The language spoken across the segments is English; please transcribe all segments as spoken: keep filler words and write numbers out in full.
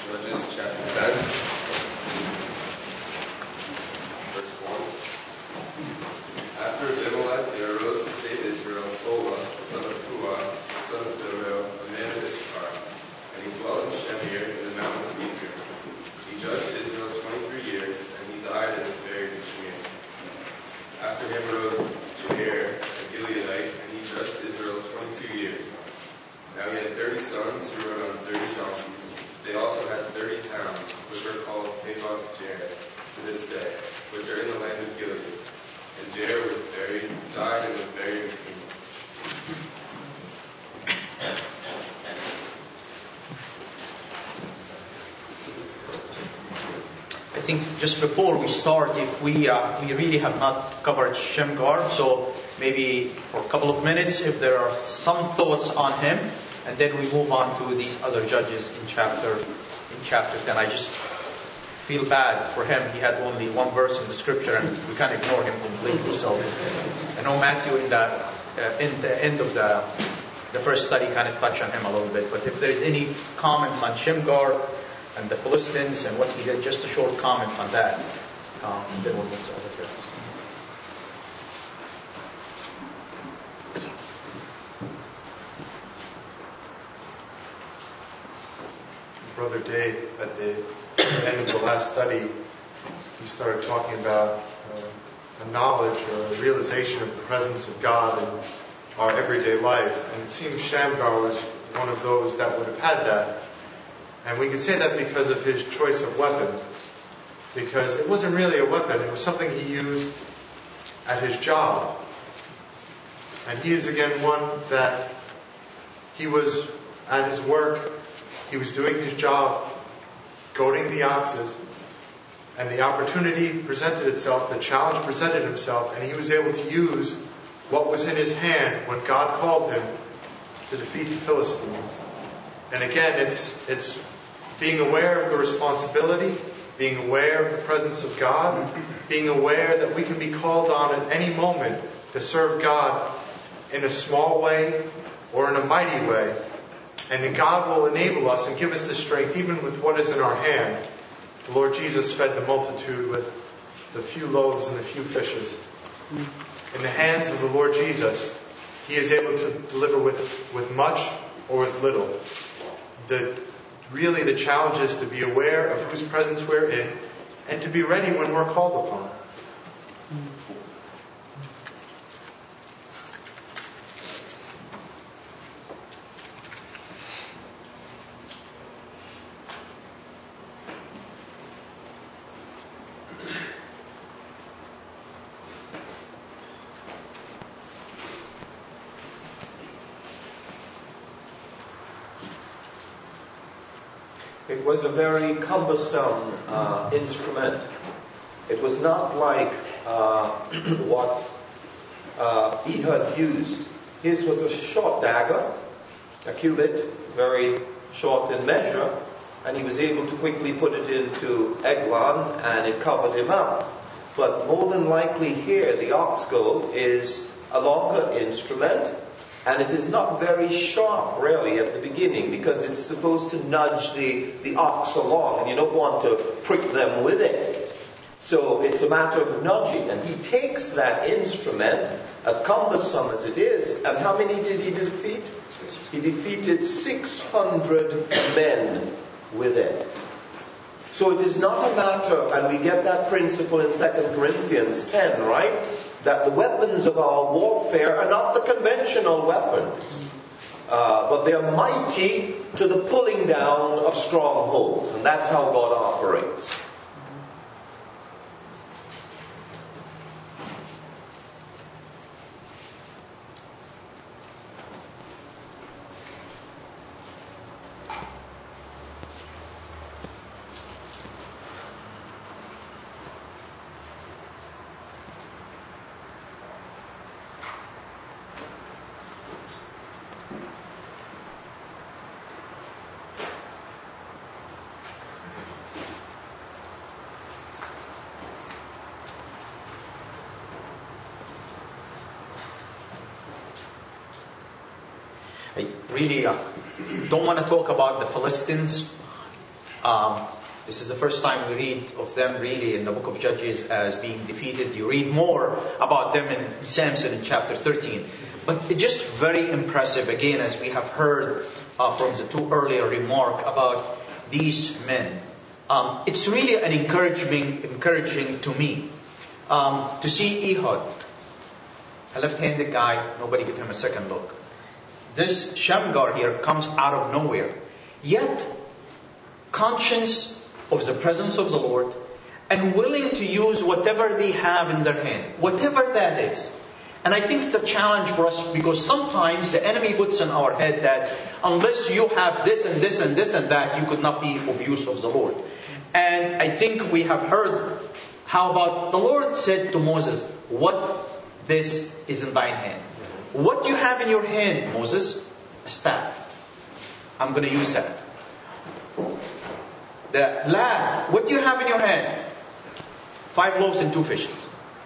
Judges chapter ten, verse one. After Abimelech there arose to save Israel Tola, the son of Puah, the son of Dodo, a man of Issachar, and he dwelt in Shemir in the mountains of Ephraim. He judged Israel twenty-three years, and he died and was buried in Shemir. After him arose Jair, a Gileadite, and he judged Israel twenty-two years. Now he had thirty sons who rode on thirty donkeys. They also had thirty towns, which are called Tavoth Jair to this day, which are in the land of Gilead. And Jair was buried, died and was buried with him. I think just before we start, if we uh, we really have not covered Shamgar, so maybe for a couple of minutes, if there are some thoughts on him, and then we move on to these other judges in chapter in chapter ten. I just feel bad for him. He had only one verse in the scripture, and we can't ignore him completely. So I know Matthew in the uh, in the end of the the first study kind of touched on him a little bit. But if there is any comments on Shamgar and the Philistines and what he did, just a short comments on that, um, and then we'll move to other judges. Brother Dave, at the end of the last study, he started talking about uh, a knowledge or a realization of the presence of God in our everyday life. And it seems Shamgar was one of those that would have had that. And we can say that because of his choice of weapon. Because it wasn't really a weapon, it was something he used at his job. And he is again one that he was at his work. He was doing his job, goading the oxes, and the opportunity presented itself, the challenge presented himself, and he was able to use what was in his hand when God called him to defeat the Philistines. And again, it's it's being aware of the responsibility, being aware of the presence of God, being aware that we can be called on at any moment to serve God in a small way or in a mighty way. And that God will enable us and give us the strength even with what is in our hand. The Lord Jesus fed the multitude with the few loaves and the few fishes. In the hands of the Lord Jesus, He is able to deliver with, with much or with little. The, really the challenge is to be aware of whose presence we're in and to be ready when we're called upon. It was a very cumbersome uh, instrument. It was not like uh, what uh, Ehud used. His was a short dagger, a cubit, very short in measure, and he was able to quickly put it into Eglon, and it covered him up. But more than likely here, the ox goad is a longer instrument, and it is not very sharp, really, at the beginning, because it's supposed to nudge the, the ox along, and you don't want to prick them with it. So it's a matter of nudging. And he takes that instrument, as cumbersome as it is, and how many did he defeat? He defeated six hundred men with it. So it is not a matter, and we get that principle in Second Corinthians ten, right? That the weapons of our warfare are not the conventional weapons, uh, but they're mighty to the pulling down of strongholds. And that's how God operates. I really uh, don't want to talk about the Philistines Um, this is the first time we read of them really in the book of Judges as being defeated. You read more about them in Samson in chapter thirteen. But it's just very impressive, again, as we have heard uh, from the two earlier remark about these men. Um, it's really an encouraging, encouraging to me um, to see Ehud, a left-handed guy. Nobody give him a second look. This Shamgar here comes out of nowhere, yet conscious of the presence of the Lord and willing to use whatever they have in their hand, whatever that is. And I think it's a challenge for us because sometimes the enemy puts in our head that unless you have this and this and this and that, you could not be of use of the Lord. And I think we have heard how about the Lord said to Moses, what this is in thine hand. What you have in your hand, Moses? A staff. I'm going to use that. The lad, what do you have in your hand? Five loaves and two fishes.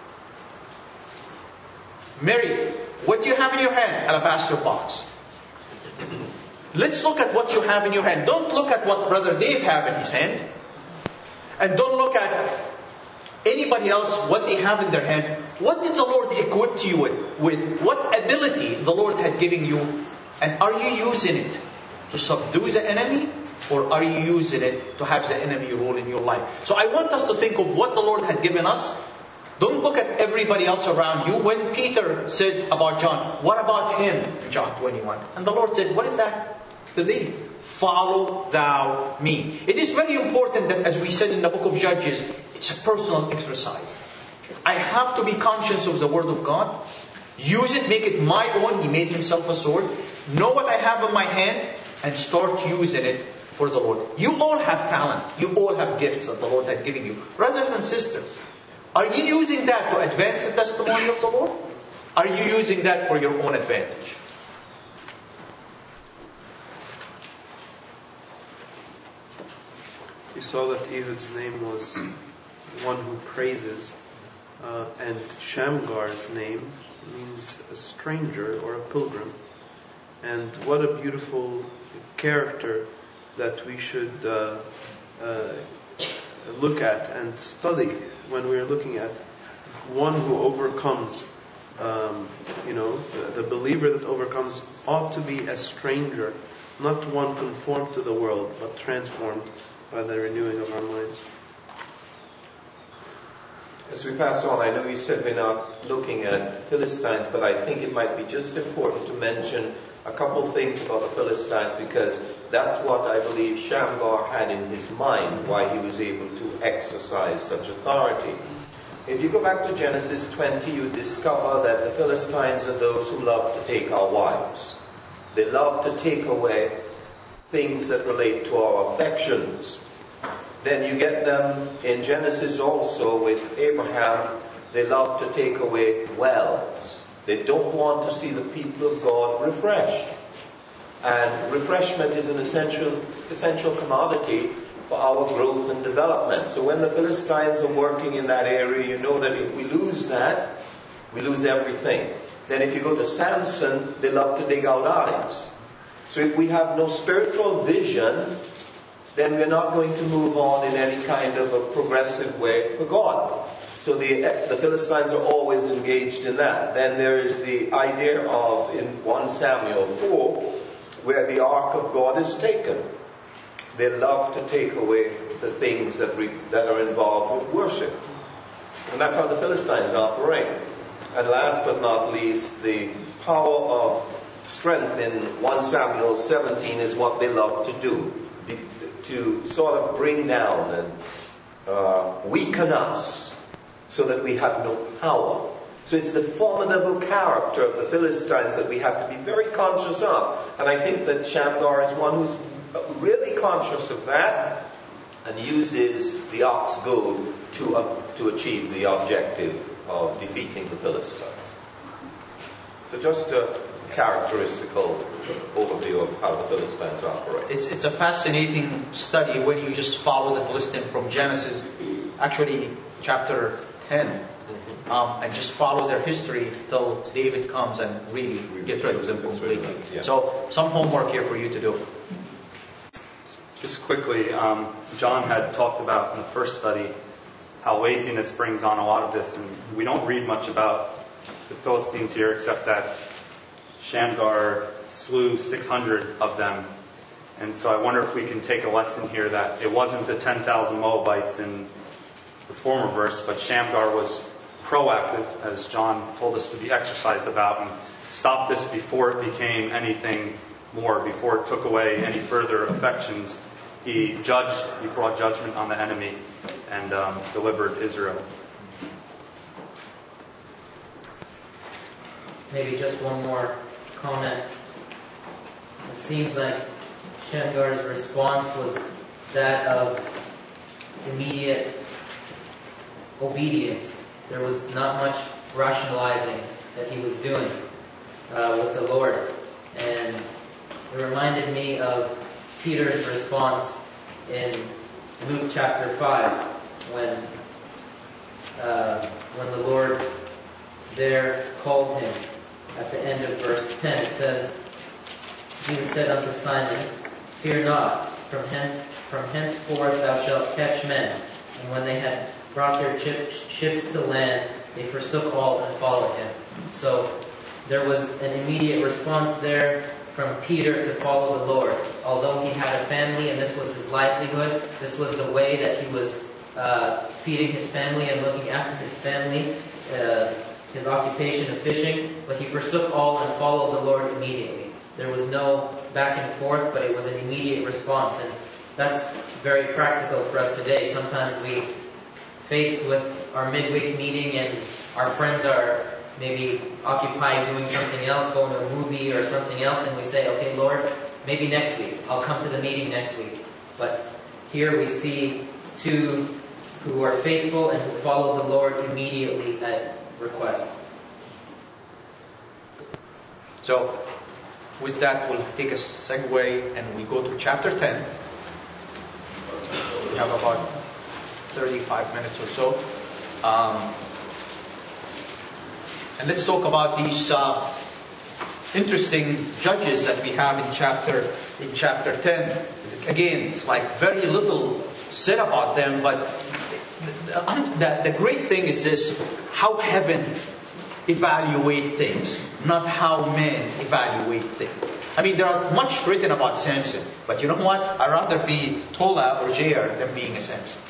Mary, what do you have in your hand? Alabaster box. Let's look at what you have in your hand. Don't look at what Brother Dave have in his hand. And don't look at anybody else, what they have in their hand. What did the Lord equip you with? with? What ability the Lord had given you? And are you using it to subdue the enemy? Or are you using it to have the enemy rule in your life? So I want us to think of what the Lord had given us. Don't look at everybody else around you. When Peter said about John, what about him? John twenty-one. And the Lord said, what is that to thee? Follow thou me. It is very important that, as we said in the book of Judges, it's a personal exercise. I have to be conscious of the Word of God. Use it, make it my own. He made himself a sword. Know what I have in my hand and start using it for the Lord. You all have talent. You all have gifts that the Lord had given you. Brothers and sisters, are you using that to advance the testimony of the Lord? Are you using that for your own advantage? You saw that Ehud's name was one who praises, uh, and Shamgar's name means a stranger or a pilgrim. And what a beautiful character that we should uh, uh, look at and study when we are looking at one who overcomes. Um, you know, the, the believer that overcomes ought to be a stranger, not one conformed to the world, but transformed by the renewing of our minds. As we pass on, I know you said we're not looking at Philistines, but I think it might be just important to mention a couple of things about the Philistines, because that's what I believe Shamgar had in his mind, why he was able to exercise such authority. If you go back to Genesis twenty, you discover that the Philistines are those who love to take our wives. They love to take away things that relate to our affections. Then you get them in Genesis also with Abraham. They love to take away wells. They don't want to see the people of God refreshed. And refreshment is an essential, essential commodity for our growth and development. So when the Philistines are working in that area, you know that if we lose that, we lose everything. Then if you go to Samson, they love to dig out eyes. So if we have no spiritual vision, then we're not going to move on in any kind of a progressive way for God. So the, the Philistines are always engaged in that. Then there is the idea of, in First Samuel four, where the ark of God is taken. They love to take away the things that, we, that are involved with worship. And that's how the Philistines operate. And last but not least, the power of strength in First Samuel seventeen is what they love to do. To sort of bring down and uh, weaken us so that we have no power. So it's the formidable character of the Philistines that we have to be very conscious of. And I think that Shamgar is one who's really conscious of that and uses the ox goad to, uh, to achieve the objective of defeating the Philistines. So just a characteristical overview of how the Philistines operate. It's, it's a fascinating study when you just follow the Philistine from Genesis, actually chapter ten, mm-hmm. um, and just follow their history till David comes and really gets rid of them completely. Yeah. So some homework here for you to do. Just quickly, um, John had talked about in the first study how laziness brings on a lot of this, and we don't read much about the Philistines here except that Shamgar slew six hundred of them. And so I wonder if we can take a lesson here that it wasn't the ten thousand Moabites in the former verse, but Shamgar was proactive, as John told us to be exercised about, and stopped this before it became anything more, before it took away any further affections. He judged, he brought judgment on the enemy, and um, delivered Israel. Maybe just one more comment. It seems like Shamgar's response was that of immediate obedience. There was not much rationalizing that he was doing uh, with the Lord. And it reminded me of Peter's response in Luke chapter five, when uh, when the Lord there called him. At the end of verse ten, it says, Jesus said unto Simon, Fear not, from, hen- from henceforth thou shalt catch men. And when they had brought their chip- ships to land, they forsook all and followed him. So there was an immediate response there from Peter to follow the Lord. Although he had a family and this was his livelihood, this was the way that he was uh, feeding his family and looking after his family, uh, his occupation of fishing, but he forsook all and followed the Lord immediately. There was no back and forth, but it was an immediate response. And that's very practical for us today. Sometimes we, faced with our midweek meeting and our friends are maybe occupied doing something else, going to a movie or something else, and we say, okay, Lord, maybe next week. I'll come to the meeting next week. But here we see two who are faithful and who follow the Lord immediately at request. So, with that, we'll take a segue and we go to chapter ten. We have about thirty-five minutes or so. Um, and let's talk about these uh, interesting judges that we have in chapter in chapter ten. Again, it's like very little said about them, but the, the, the great thing is this: how heaven evaluate things, not how men evaluate things. I mean, there is much written about Samson, but you know what? I'd rather be Tola or Jair than being a Samson.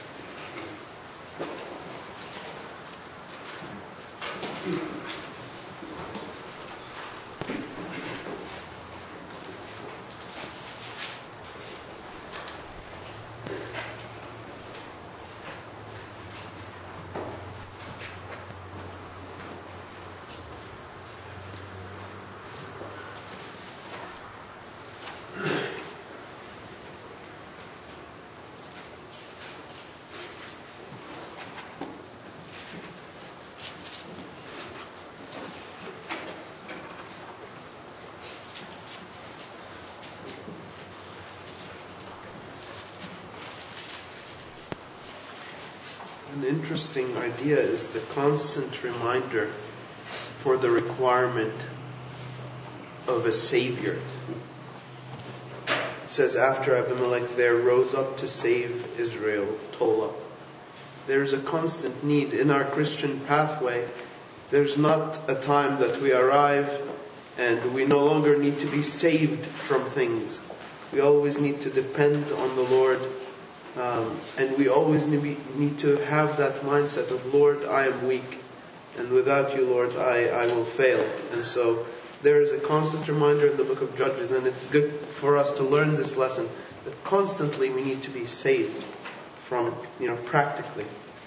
An interesting idea is the constant reminder for the requirement of a savior. It says, after Abimelech there rose up to save Israel, Tola. There's a constant need in our Christian pathway. There's not a time that we arrive and we no longer need to be saved from things. We always need to depend on the Lord. Um, and we always need, need to have that mindset of, Lord, I am weak, and without you, Lord, I, I will fail. And so there is a constant reminder in the book of Judges, and it's good for us to learn this lesson, that constantly we need to be saved from, you know, practically.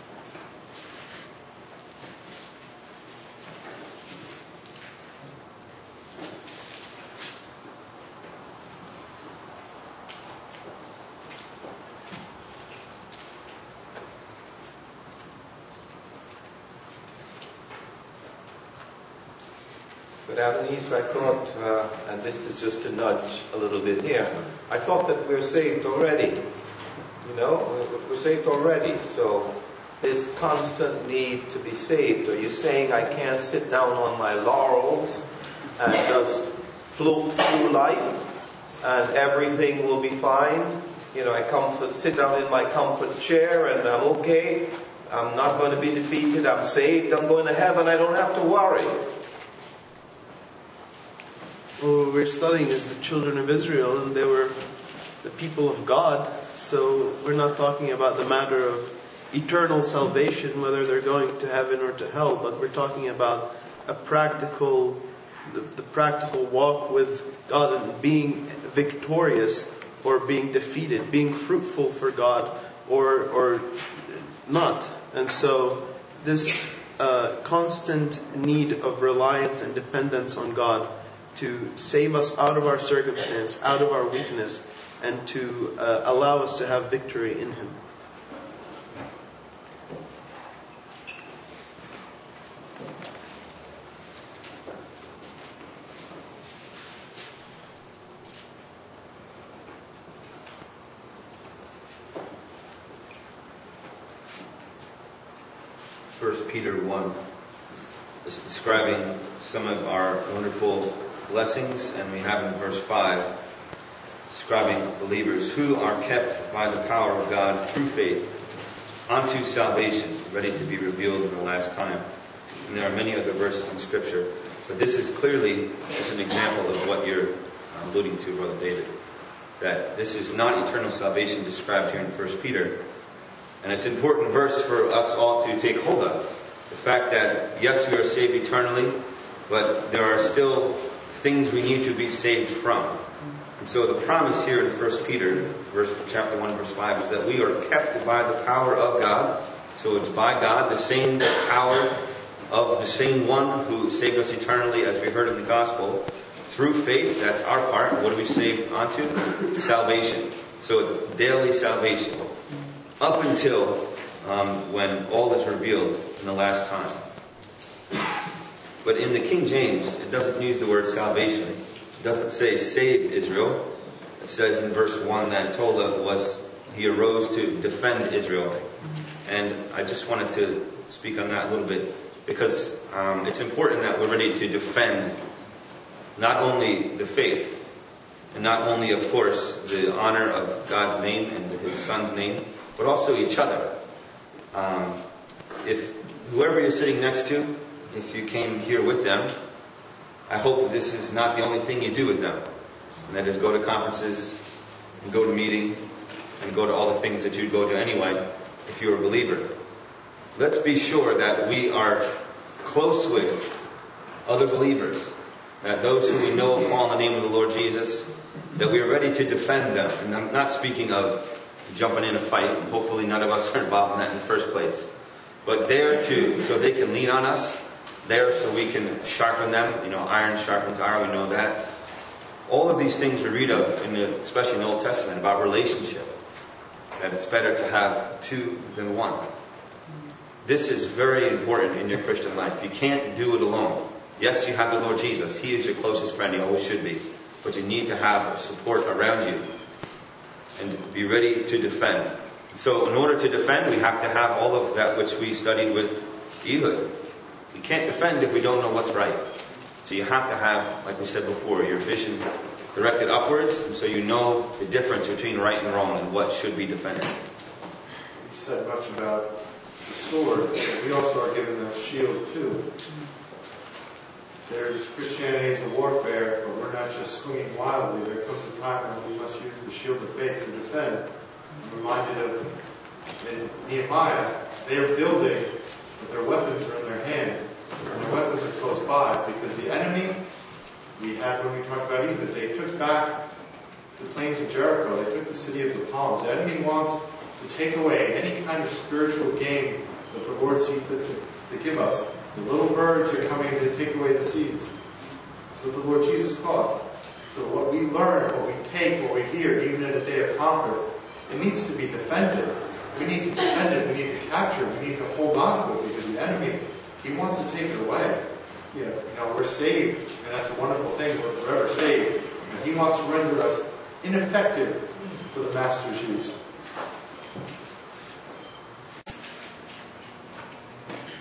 But Adonais, I thought, uh, and this is just to nudge a little bit here, I thought that we're saved already. You know, we're, we're saved already. So this constant need to be saved. Are you saying I can't sit down on my laurels and just float through life and everything will be fine? You know, I comfort, sit down in my comfort chair and I'm okay. I'm not going to be defeated. I'm saved. I'm going to heaven. I don't have to worry. Well, what we're studying is the children of Israel, and they were the people of God. So we're not talking about the matter of eternal salvation, whether they're going to heaven or to hell, but we're talking about a practical, the, the practical walk with God and being victorious or being defeated, being fruitful for God or or not. And so this uh, constant need of reliance and dependence on God to save us out of our circumstance, out of our weakness, and to uh, allow us to have victory in Him. First Peter one is describing some of our wonderful blessings, and we have in verse five describing believers who are kept by the power of God through faith unto salvation, ready to be revealed in the last time. And there are many other verses in Scripture, but this is clearly just an example of what you're alluding to, Brother David, that this is not eternal salvation described here in First Peter. And it's an important verse for us all to take hold of. The fact that, yes, we are saved eternally, but there are still things we need to be saved from. And so the promise here in First Peter, verse, chapter one, verse five, is that we are kept by the power of God. So it's by God, the same power of the same one who saved us eternally, as we heard in the gospel, through faith. That's our part. What are we saved onto? Salvation. So it's daily salvation, up until um, when all is revealed in the last time. But in the King James, it doesn't use the word salvation. It doesn't say saved Israel. It says in verse one that Tola was, he arose to defend Israel. And I just wanted to speak on that a little bit, because um, it's important that we're ready to defend not only the faith, and not only, of course, the honor of God's name and His Son's name, but also each other. Um, if whoever you're sitting next to, if you came here with them, I hope this is not the only thing you do with them. And that is go to conferences, and go to meeting, and go to all the things that you'd go to anyway, if you're a believer. Let's be sure that we are close with other believers, that those who we know call on the name of the Lord Jesus, that we are ready to defend them. And I'm not speaking of jumping in a fight. Hopefully none of us are involved in that in the first place. But there to, so they can lean on us, there so we can sharpen them. You know, iron sharpens iron, we know that. All of these things we read of, in the, especially in the Old Testament, about relationship. That it's better to have two than one. This is very important in your Christian life. You can't do it alone. Yes, you have the Lord Jesus. He is your closest friend. He always should be. But you need to have support around you. And be ready to defend. So in order to defend, we have to have all of that which we studied with Ehud. We can't defend if we don't know what's right. So you have to have, like we said before, your vision directed upwards, and so you know the difference between right and wrong and what should be defended. You said much about the sword, but we also are given the shield too. There's Christianity as a warfare, but we're not just swinging wildly. There comes a time when we must use the shield of faith to defend. I'm reminded of in Nehemiah, they are building, but their weapons are in their hand. And their weapons are close by, because the enemy, we had when we talked about Ehud, they took back the plains of Jericho. They took the city of the palms. The enemy wants to take away any kind of spiritual gain that the Lord sees fit to, to give us. The little birds are coming to take away the seeds. That's what the Lord Jesus taught. So what we learn, what we take, what we hear, even in a day of conference, it needs to be defended. We need to defend it. We need to capture it. We need to hold on to it, because the enemy, he wants to take it away. You know, you know, we're saved, and that's a wonderful thing. We're forever saved. And he wants to render us ineffective for the master's use.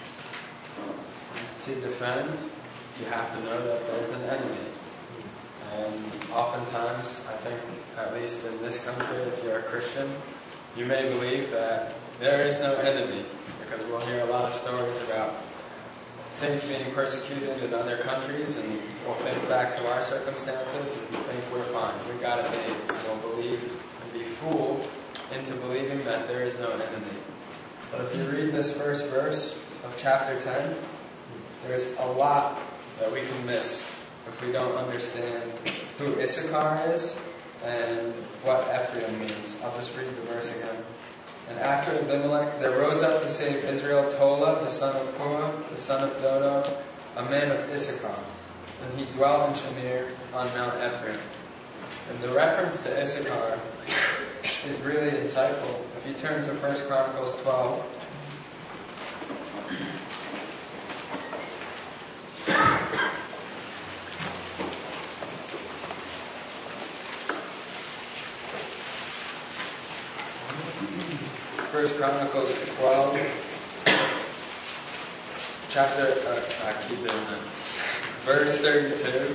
To defend, you have to know that there's an enemy. And oftentimes, I think, at least in this country, if you're a Christian, you may believe that there is no enemy, because we'll hear a lot of stories about saints being persecuted in other countries, and we'll think back to our circumstances and think we're fine. We got it made. We'll believe and be fooled into believing that there is no enemy. But if you read this first verse of chapter ten, there's a lot that we can miss if we don't understand who Issachar is and what Ephraim means. I'll just read the verse again. And after Abimelech, there rose up to save Israel Tola, the son of Puah, the son of Dodo, a man of Issachar. And he dwelt in Shamir on Mount Ephraim. And the reference to Issachar is really insightful. If you turn to First Chronicles twelve, First Chronicles twelve, chapter, uh, I keep doing that, verse thirty-two.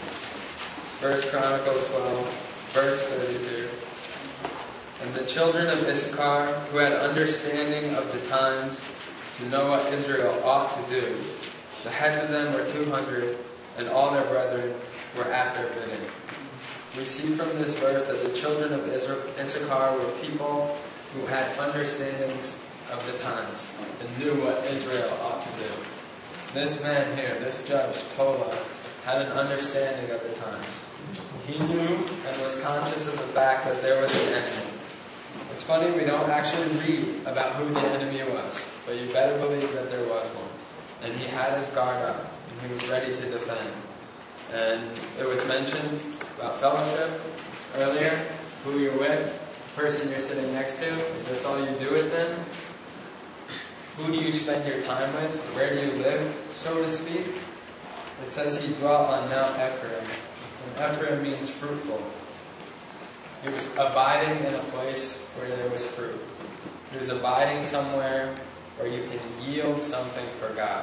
First Chronicles twelve, verse thirty-two. And the children of Issachar, who had understanding of the times, to know what Israel ought to do, the heads of them were two hundred, and all their brethren were at their bidding. We see from this verse that the children of Issachar were people who had understandings of the times and knew what Israel ought to do. This man here, this judge, Tola, had an understanding of the times. He knew and was conscious of the fact that there was an enemy. It's funny, we don't actually read about who the enemy was, but you better believe that there was one. And he had his guard up, and he was ready to defend. And it was mentioned about fellowship earlier, who you're with, the person you're sitting next to. Is this all you do with them? Who do you spend your time with? Where do you live, so to speak? It says he dwelt on Mount Ephraim. And Ephraim means fruitful. He was abiding in a place where there was fruit. He was abiding somewhere where you can yield something for God.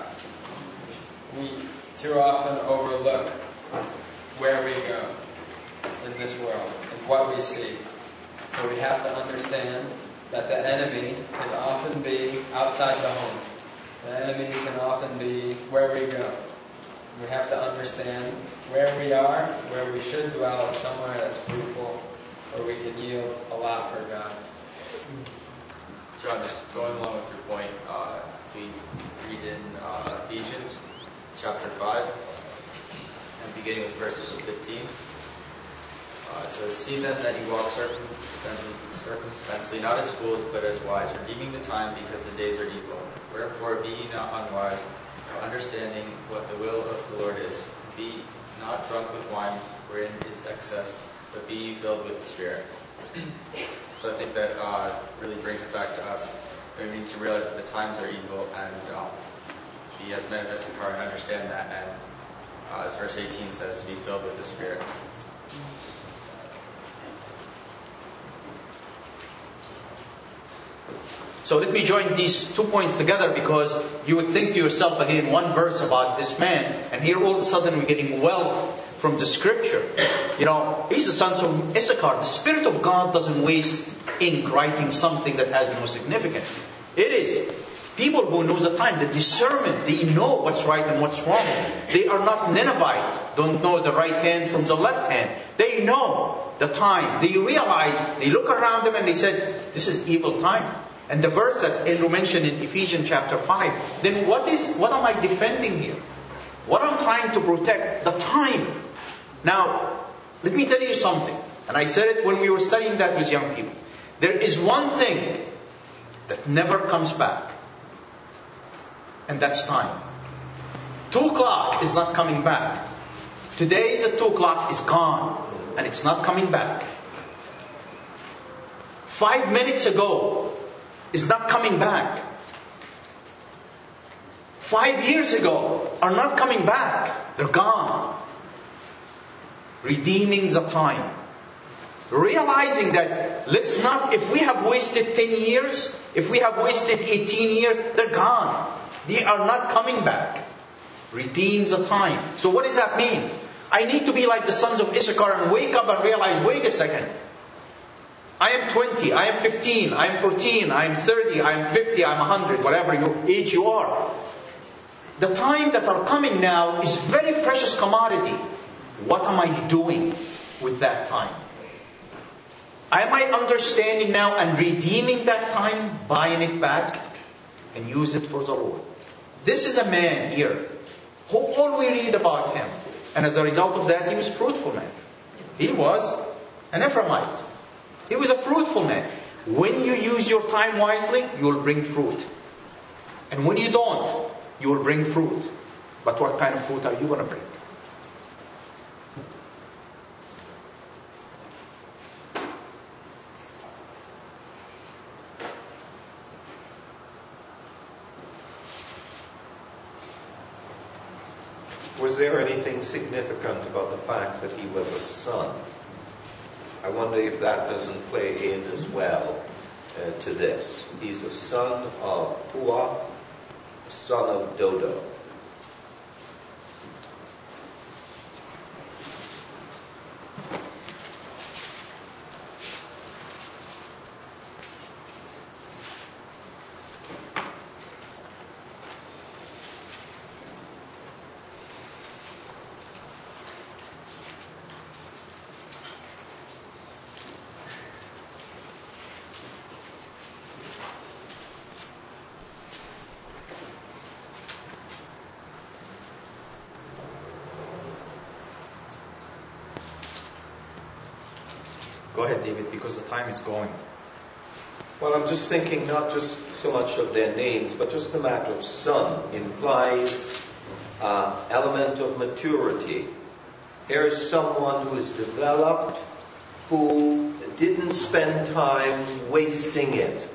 We too often overlook where we go in this world and what we see. So we have to understand that the enemy can often be outside the home. The enemy can often be where we go. We have to understand where we are, where we should dwell, is somewhere that's fruitful, where we can yield a lot for God. John, just going along with your point, uh, we read in uh, Ephesians chapter five, and beginning with verses fifteen. Uh, it says, "See then that you walk circumspectly, circumspectly, not as fools, but as wise, redeeming the time, because the days are evil. Wherefore be ye not unwise, but understanding what the will of the Lord is. Be not drunk with wine, wherein is excess, but be ye filled with the Spirit." So I think that uh, really brings it back to us. We need to realize that the times are evil, and um, be as men of Issachar and understand that, and uh, as verse eighteen says, to be filled with the Spirit. So let me join these two points together, because you would think to yourself again, one verse about this man, and here all of a sudden we're getting wealth from the scripture. You know, he's the son of Issachar. The Spirit of God doesn't waste ink writing something that has no significance. It is people who know the time, the discernment, they know what's right and what's wrong. They are not Ninevite, don't know the right hand from the left hand. They know the time. They realize, they look around them and they said, this is evil time. And the verse that Andrew mentioned in Ephesians chapter five, then what is, what am I defending here? What I'm trying to protect? The time. Now, let me tell you something. And I said it when we were studying that with young people. There is one thing that never comes back. And that's time. Two o'clock is not coming back. Today's at two o'clock is gone. And it's not coming back. Five minutes ago is not coming back. Five years ago are not coming back. They're gone. Redeeming the time. Realizing that let's not, if we have wasted ten years, if we have wasted eighteen years, they're gone. They are not coming back. Redeem the time. So what does that mean? I need to be like the sons of Issachar and wake up and realize, wait a second. I am twenty, I am fifteen, I am fourteen, I am thirty, I am fifty, I am one hundred, whatever your age you are. The time that are coming now is very precious commodity. What am I doing with that time? Am I understanding now and redeeming that time, buying it back, and use it for the Lord? This is a man here, who all we read about him. And as a result of that, he was fruitful man. He was an Ephraimite. He was a fruitful man. When you use your time wisely, you will bring fruit. And when you don't, you will bring fruit. But what kind of fruit are you going to bring? Was there anything significant about the fact that he was a son? I wonder if that doesn't play in as well uh, to this. He's a son of Puah, a son of Dodo. Go ahead, David, because the time is going. Well, I'm just thinking not just so much of their names, but just the matter of son implies uh, element of maturity. There is someone who is developed, who didn't spend time wasting it,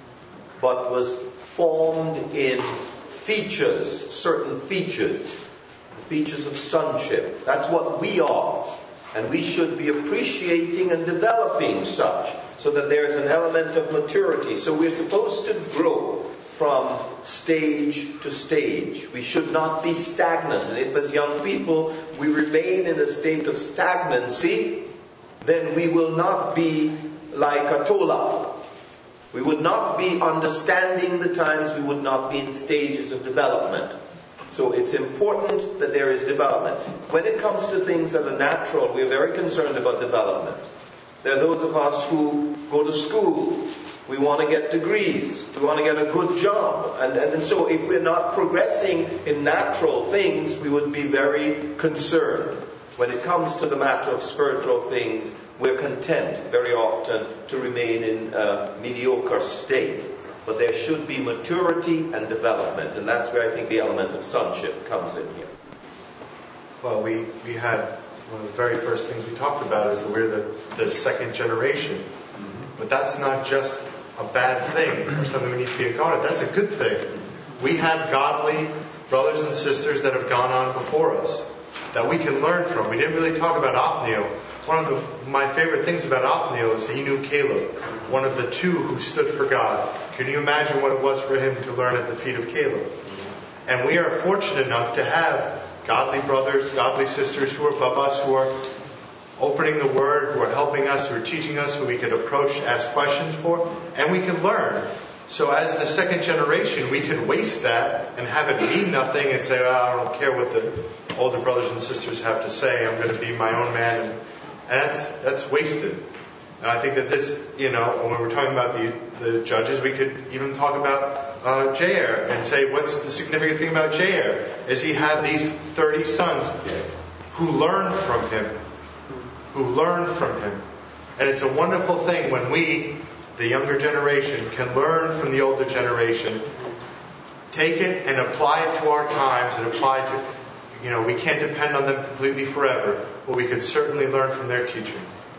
but was formed in features, certain features, the features of sonship. That's what we are. And we should be appreciating and developing such, so that there is an element of maturity. So we're supposed to grow from stage to stage. We should not be stagnant. And if as young people we remain in a state of stagnancy, then we will not be like a Tola. We would not be understanding the times, we would not be in stages of development. So it's important that there is development. When it comes to things that are natural, we're very concerned about development. There are those of us who go to school. We want to get degrees. We want to get a good job. And, and, and so if we're not progressing in natural things, we would be very concerned. When it comes to the matter of spiritual things, we're content very often to remain in a mediocre state. But there should be maturity and development, and that's where I think the element of sonship comes in here. Well, we, we had one of the very first things we talked about is that we're the, the second generation. Mm-hmm. But that's not just a bad thing or something we need to be guarded. That's a good thing. We have godly brothers and sisters that have gone on before us that we can learn from. We didn't really talk about Othniel. One of the, my favorite things about Othniel is he knew Caleb, one of the two who stood for God. Can you imagine what it was for him to learn at the feet of Caleb? And we are fortunate enough to have godly brothers, godly sisters who are above us, who are opening the Word, who are helping us, who are teaching us, who we could approach, ask questions for, and we can learn. So as the second generation, we could waste that and have it mean nothing and say, oh, I don't care what the older brothers and sisters have to say. I'm going to be my own man. And, and that's, that's wasted. And I think that this, you know, when we're talking about the, the judges, we could even talk about uh, Jair and say, what's the significant thing about Jair? Is he had these thirty sons who learned from him, who learned from him. And it's a wonderful thing when we, the younger generation, can learn from the older generation, take it and apply it to our times and apply it to, you know, we can't depend on them completely forever, but we could certainly learn from their teaching.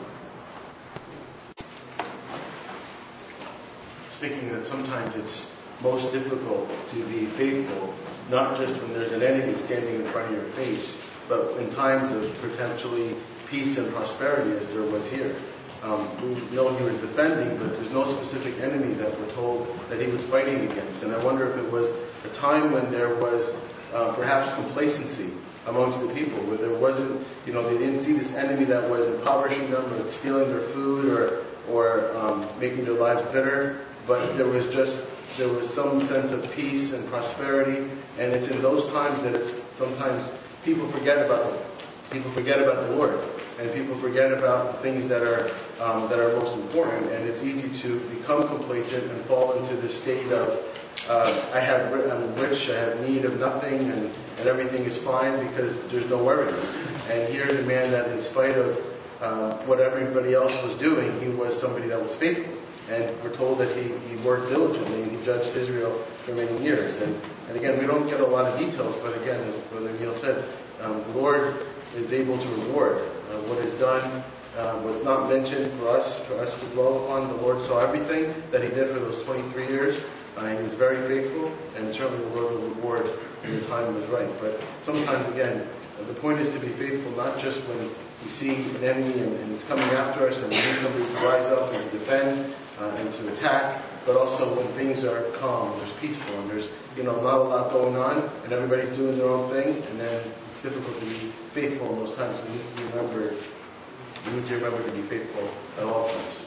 Thinking that sometimes it's most difficult to be faithful, not just when there's an enemy standing in front of your face, but in times of potentially peace and prosperity, as there was here. Um, we know he was defending, but there's no specific enemy that we're told that he was fighting against. And I wonder if it was a time when there was uh, perhaps complacency amongst the people, where there wasn't, you know, they didn't see this enemy that was impoverishing them or stealing their food or or um, making their lives bitter, but there was just there was some sense of peace and prosperity, and it's in those times that it's sometimes people forget about them. People forget about the Lord, and people forget about the things that are um, that are most important, and it's easy to become complacent and fall into this state of uh, I have I'm rich, I have need of nothing, and, and everything is fine because there's no worries. And here's a man that, in spite of uh, what everybody else was doing, he was somebody that was faithful. And we're told that he, he worked diligently and he judged Israel for many years. And, and again, we don't get a lot of details, but again, as Brother Neil said, um, the Lord is able to reward uh, what is done, uh, what's not mentioned for us, for us to dwell upon. The Lord saw everything that he did for those twenty-three years. Uh, he was very faithful, and certainly the Lord will reward when the time was right. But sometimes, again, uh, the point is to be faithful, not just when we see an enemy and, and he's coming after us and we need somebody to rise up and to defend uh, and to attack, but also when things are calm, there's peaceful, and there's, you know, not a lot going on, and everybody's doing their own thing, and then it's difficult to be faithful in those times. We need to remember, we need to remember to be faithful at all times.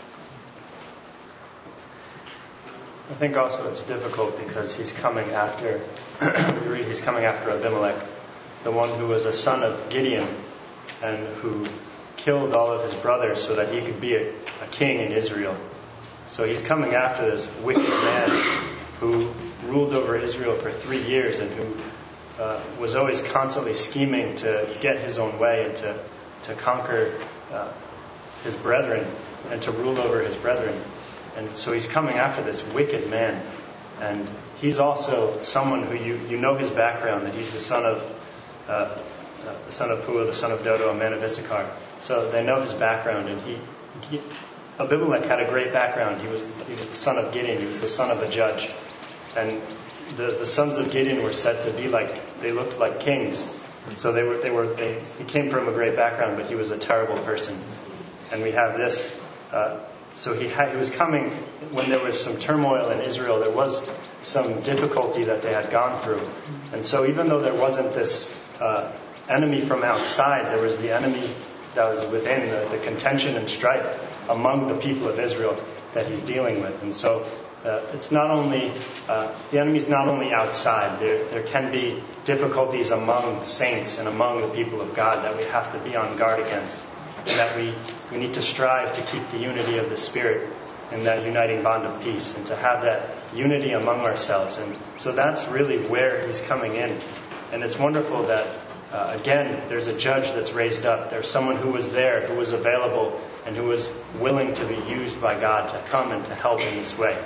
I think also it's difficult because he's coming after, we read he's coming after Abimelech, the one who was a son of Gideon and who killed all of his brothers so that he could be a, a king in Israel. So he's coming after this wicked man who ruled over Israel for three years and who uh, was always constantly scheming to get his own way and to, to conquer uh, his brethren and to rule over his brethren. And so he's coming after this wicked man. And he's also someone who you, you know his background, that he's the son of uh, uh, the son of Pua, the son of Dodo, a man of Issachar. So they know his background. And he, he Abimelech had a great background. He was he was the son of Gideon. He was the son of a judge. And the, the sons of Gideon were said to be like, they looked like kings. And so they were they were they he came from a great background, but he was a terrible person. And we have this. Uh, So he, had, he was coming when there was some turmoil in Israel. There was some difficulty that they had gone through. And so even though there wasn't this uh, enemy from outside, there was the enemy that was within, the, the contention and strife among the people of Israel that he's dealing with. And so uh, it's not only, uh, the enemy's not only outside. There, there can be difficulties among saints and among the people of God that we have to be on guard against. And that we, we need to strive to keep the unity of the Spirit and that uniting bond of peace and to have that unity among ourselves. And so that's really where he's coming in. And it's wonderful that, uh, again, there's a judge that's raised up. There's someone who was there, who was available, and who was willing to be used by God to come and to help in this way.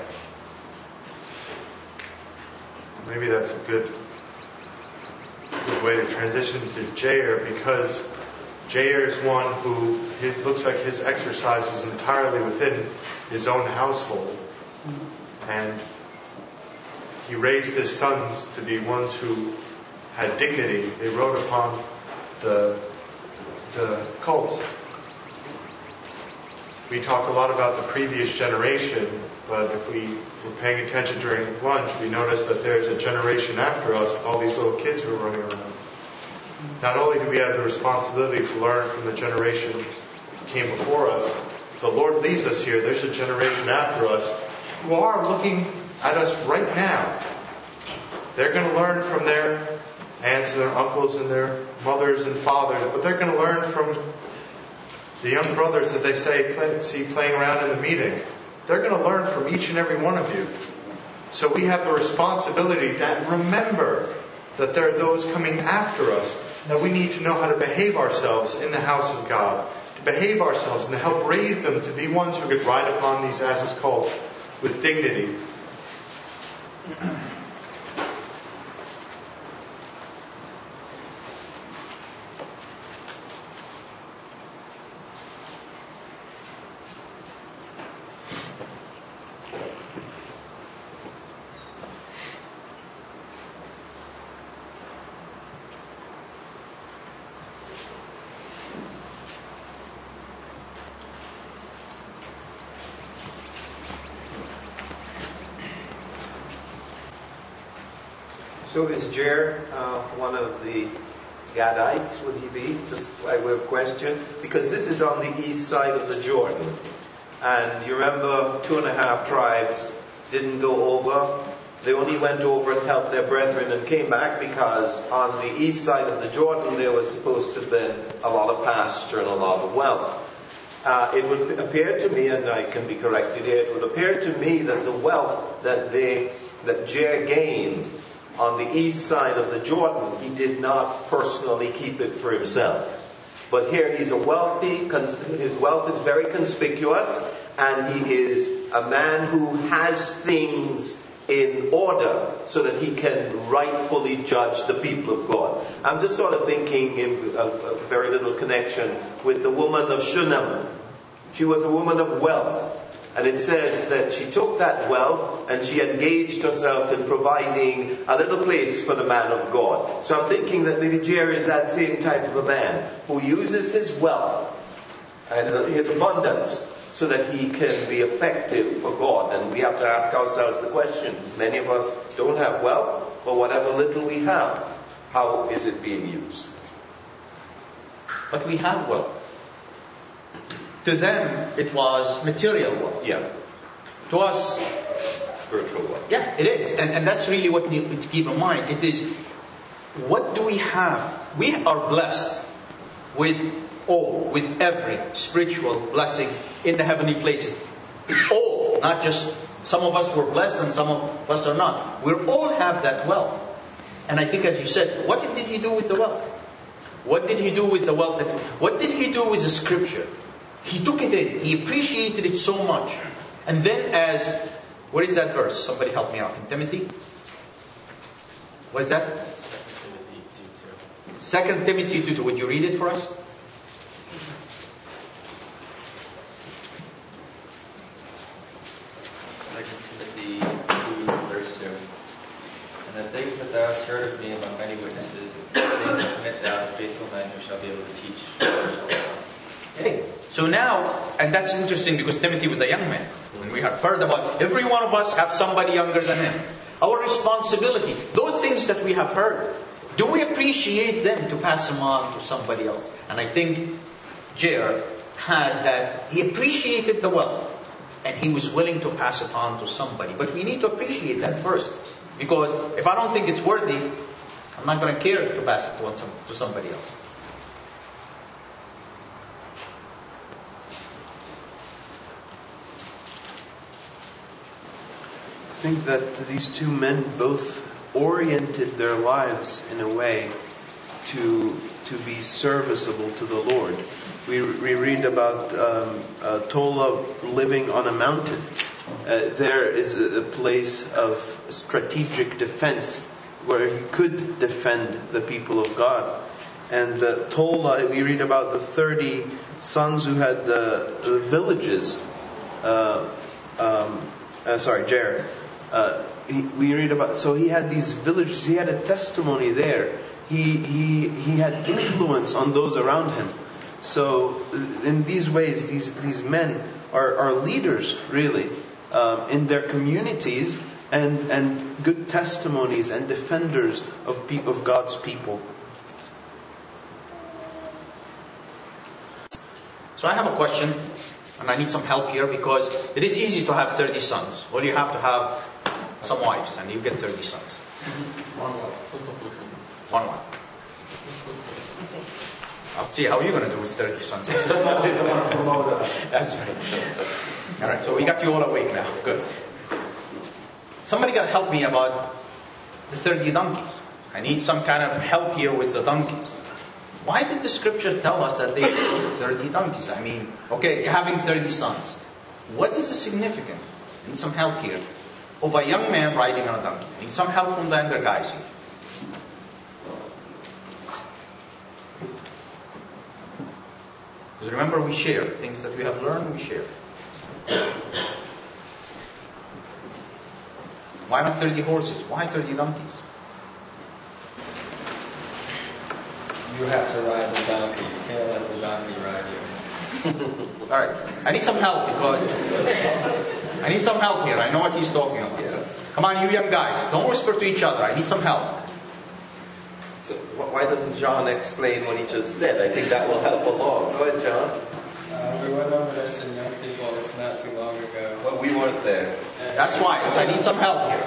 Maybe that's a good, good way to transition to Jair, because Jair is one who, it looks like his exercise was entirely within his own household. And he raised his sons to be ones who had dignity. They rode upon the, the cult. We talked a lot about the previous generation, but if we were paying attention during lunch, we noticed that there's a generation after us with all these little kids who are running around. Not only do we have the responsibility to learn from the generation who came before us, if the Lord leaves us here, there's a generation after us who are looking at us right now. They're going to learn from their aunts and their uncles and their mothers and fathers, but they're going to learn from the young brothers that they say play, see playing around in the meeting. They're going to learn from each and every one of you. So we have the responsibility to remember that there are those coming after us, that we need to know how to behave ourselves in the house of God, to behave ourselves and to help raise them to be ones who could ride upon these asses called with dignity. So is Jair uh, one of the Gadites, would he be? Just by way of question. Because this is on the east side of the Jordan. And you remember, two and a half tribes didn't go over. They only went over and helped their brethren and came back because on the east side of the Jordan there was supposed to have been a lot of pasture and a lot of wealth. Uh, it would appear to me, and I can be corrected here, it would appear to me that the wealth that they, that Jair gained on the east side of the Jordan, he did not personally keep it for himself. But here he's a wealthy, his wealth is very conspicuous, and he is a man who has things in order so that he can rightfully judge the people of God. I'm just sort of thinking in a, a very little connection with the woman of Shunem. She was a woman of wealth. And it says that she took that wealth and she engaged herself in providing a little place for the man of God. So I'm thinking that maybe Jair is that same type of a man who uses his wealth and his abundance so that he can be effective for God. And we have to ask ourselves the question, many of us don't have wealth, but whatever little we have, how is it being used? But we have wealth. To them, it was material wealth. Yeah. To us, spiritual wealth. Yeah, it is. And, and that's really what we need to keep in mind. It is, what do we have? We are blessed with all, with every spiritual blessing in the heavenly places. All, not just some of us were blessed and some of us are not. We all have that wealth. And I think, as you said, what did he do with the wealth? What did he do with the wealth? That, what did he do with the scripture? He took it in. He appreciated it so much. And then as, what is that verse? Somebody help me out. In Timothy? What is that? Second Timothy two two. Would you read it for us? Second Timothy two, verse two. And the things that thou hast heard of me among many witnesses, the same commit thou to faithful men who shall be able to teach. Okay. So now, and that's interesting because Timothy was a young man. And we have heard about, every one of us have somebody younger than him. Our responsibility, those things that we have heard, do we appreciate them to pass them on to somebody else? And I think Jair had that, he appreciated the wealth and he was willing to pass it on to somebody. But we need to appreciate that first. Because if I don't think it's worthy, I'm not going to care to pass it to, some, to somebody else. I think that these two men both oriented their lives in a way to to be serviceable to the Lord. We, we read about um, uh, Tola living on a mountain. Uh, there is a, a place of strategic defense where he could defend the people of God. And uh, Tola, we read about the thirty sons who had the, the villages. Uh, um, uh, sorry, Jair. Uh, he, we read about, so he had these villages, he had a testimony there. He, he, he had influence on those around him. So in these ways, these, these men are, are leaders, really, um, in their communities and, and good testimonies and defenders of, pe- of God's people. So I have a question, and I need some help here because it is easy to have thirty sons. Well, you have to have some wives, and you get thirty sons. One wife. One wife. I'll see how you're going to do with thirty sons. That's right. All right, so we got you all awake now. Good. Somebody got to help me about the thirty donkeys. I need some kind of help here with the donkeys. Why did the scriptures tell us that they had thirty donkeys? I mean, okay, having thirty sons. What is the significance? I need some help here. Of a young man riding on a donkey. I need some help from the younger guys here. Because remember, we share. Things that we have learned, we share. Why not thirty horses? Why thirty donkeys? You have to ride the donkey. You can't let the donkey ride you. Alright, I need some help because I need some help here. I know what he's talking about. Come on, you young guys, don't whisper to each other. I need some help. So why doesn't John explain what he just said? I think that will help along. Go ahead, John. Uh, we went over this in Young People's not too long ago. Well, we weren't there. That's why. I need some help here.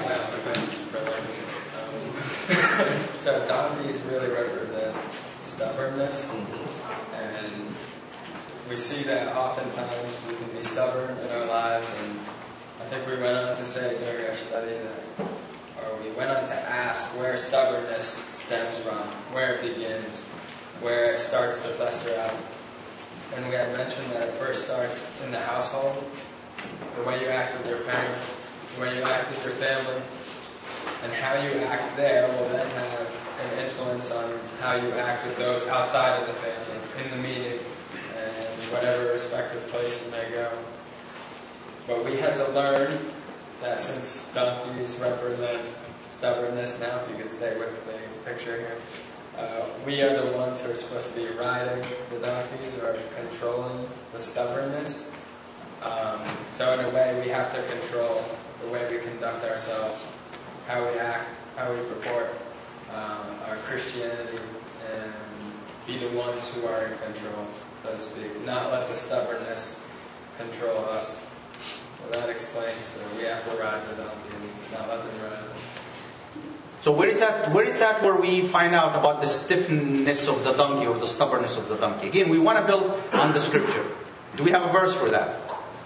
Um, so donkeys really represent stubbornness, and we see that oftentimes we can be stubborn in our lives, and I think we went on to say during our study that, or we went on to ask where stubbornness stems from, where it begins, where it starts to fester out. And we had mentioned that it first starts in the household, the way you act with your parents, the way you act with your family, and how you act there will then have an influence on how you act with those outside of the family, in the meeting, and whatever respective place you may go. But we had to learn that since donkeys represent stubbornness, now if you could stay with the picture here, uh, we are the ones who are supposed to be riding the donkeys or controlling the stubbornness. Um, so in a way, we have to control the way we conduct ourselves, how we act, how we purport um, our Christianity, and be the ones who are in control, so to speak. Not let the stubbornness control us. So that explains that we have to ride the donkey and not let them ride us. So where is that? Where is that where we find out about the stiffness of the donkey or the stubbornness of the donkey? Again, we want to build on the scripture. Do we have a verse for that?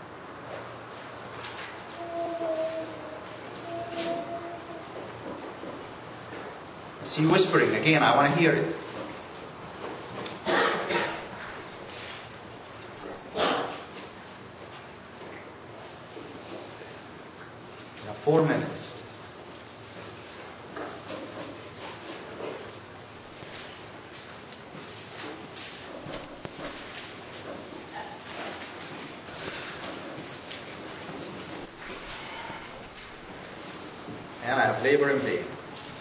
See whispering again. I want to hear it. Now, four minutes. And I have labor in vain.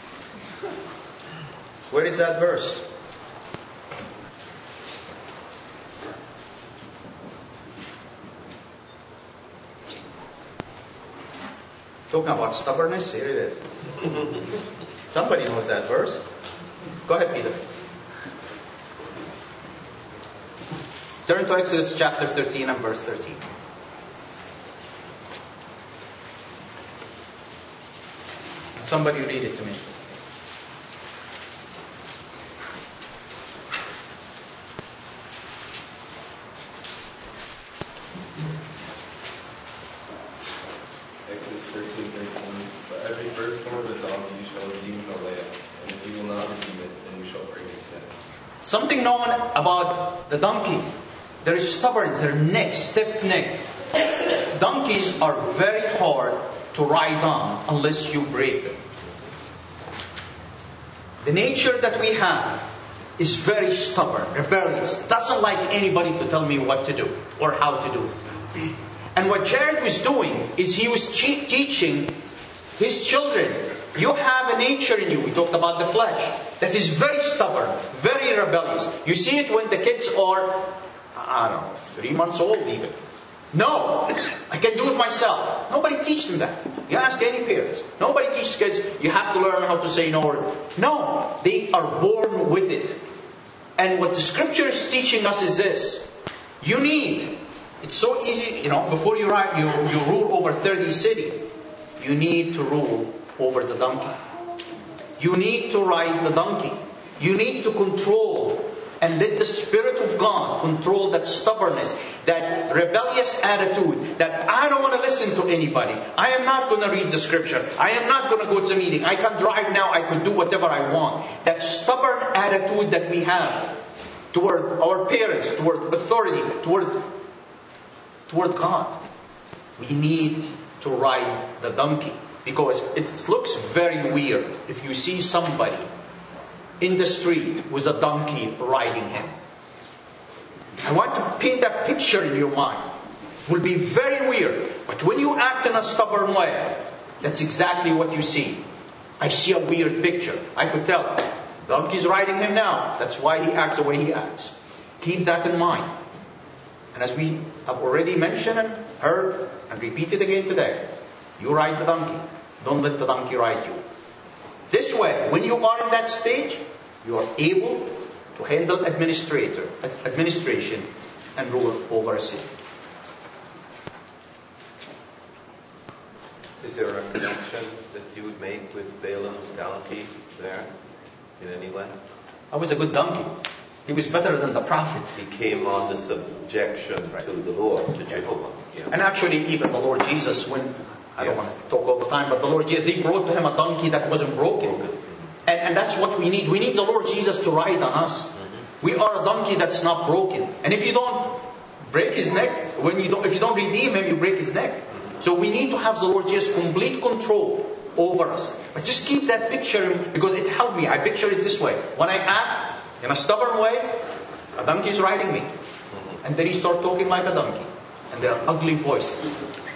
Where is that verse? Talking about stubbornness, here it is. Somebody knows that verse. Go ahead, Peter. Turn to Exodus chapter thirteen and verse thirteen. Somebody read it to me. Exodus thirteen thirteen. For every firstborn of the donkey you shall redeem the lamb, and if you will not redeem it, then you shall break its neck. Something known about the donkey. There is stubborn, their neck, stiff neck. Donkeys are very hard to ride on unless you break them. The nature that we have is very stubborn, rebellious, doesn't like anybody to tell me what to do or how to do it. And what Jared was doing is he was che- teaching his children, you have a nature in you, we talked about the flesh, that is very stubborn, very rebellious. You see it when the kids are, I don't know, three months old even. No, I can do it myself. Nobody teaches them that. You ask any parents. Nobody teaches kids, you have to learn how to say no. No, they are born with it. And what the scripture is teaching us is this. You need, it's so easy, you know, before you, ride, you, you rule over thirty cities, you need to rule over the donkey. You need to ride the donkey. You need to control and let the Spirit of God control that stubbornness, that rebellious attitude, that I don't want to listen to anybody. I am not going to read the scripture. I am not going to go to the meeting. I can drive now. I can do whatever I want. That stubborn attitude that we have toward our parents, toward authority, toward, toward God. We need to ride the donkey. Because it looks very weird if you see somebody in the street with a donkey riding him. I want to paint that picture in your mind. It will be very weird. But when you act in a stubborn way, that's exactly what you see. I see a weird picture. I could tell. Donkey's riding him now. That's why he acts the way he acts. Keep that in mind. And as we have already mentioned and heard and repeated again today, you ride the donkey. Don't let the donkey ride you. This way, when you are in that stage, you are able to handle administrator, administration and rule over a city. Is there a connection that you would make with Balaam's donkey there in any way? I was a good donkey. He was better than the prophet. He came on the subjection Right. to the Lord, to Jehovah. Yeah. And actually, even the Lord Jesus, when, I don't Yes. want to talk all the time, but the Lord Jesus, they brought to him a donkey that wasn't broken. Broken. And, and that's what we need. We need the Lord Jesus to ride on us. We are a donkey that's not broken. And if you don't break his neck, when you don't, if you don't redeem him, you break his neck. So we need to have the Lord Jesus complete control over us. But just keep that picture, because it helped me. I picture it this way. When I act in a stubborn way, a donkey is riding me. And then you start talking like a donkey. And there are ugly voices.